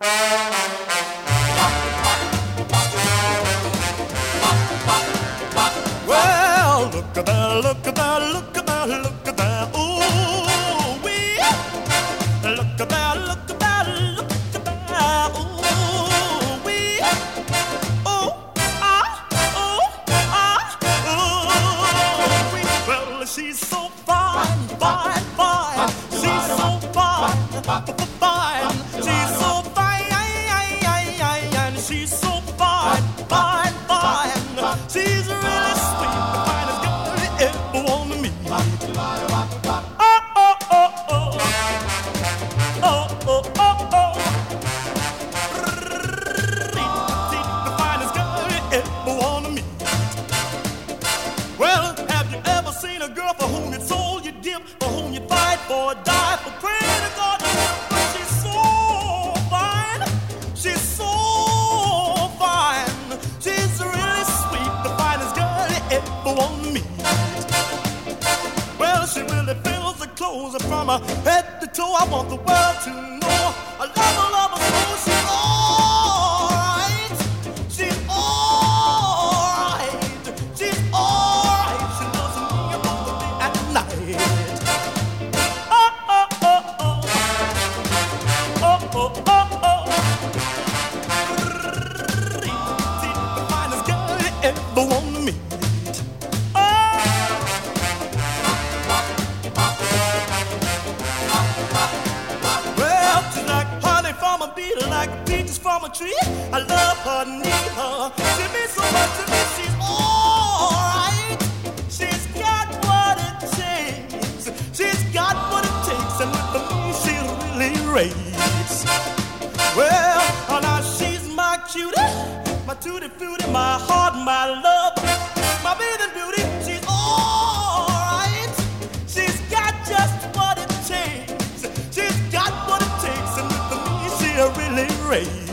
Well, look at that, look at that, look at that, look at that. Ooh, wee. Look at that, look at that, look at that. Ooh, wee. Oh, ah, oh, ah, oh, wee. Well, she's so fine, fine, fine. She's so fine, fine. She's so fine, and she's so fine, fine, fine. She's really sweet, the finest girl you ever want to meet. Oh, oh, oh, oh. Oh, oh, oh, oh. The finest girl you ever want to meet. Well, have you ever seen a girl for whom you sold your dip, for whom you fight for, die for, pray to God? She's so fine. She's so fine. She's really sweet, the finest girl you ever want to meet. Well, she really fills the clothes from her head to toe. I want the world to know. I love her so. She's alright. She's alright. She's alright. She loves me both the day and night. Oh, oh, oh, oh. Oh, oh, oh, oh. The finest girl you ever want to meet. Well, she's like honey from a bee, like peaches from a tree. I love her, need her. She means so much to me. She's alright. She's got what it takes. She's got what it takes, and with me she really raves. Well, now she's my cutie, my tutti frutti, my heart, my love, my bathing beauty. She's alright. She's got just what it takes. She's got what it takes, and with me she really raves.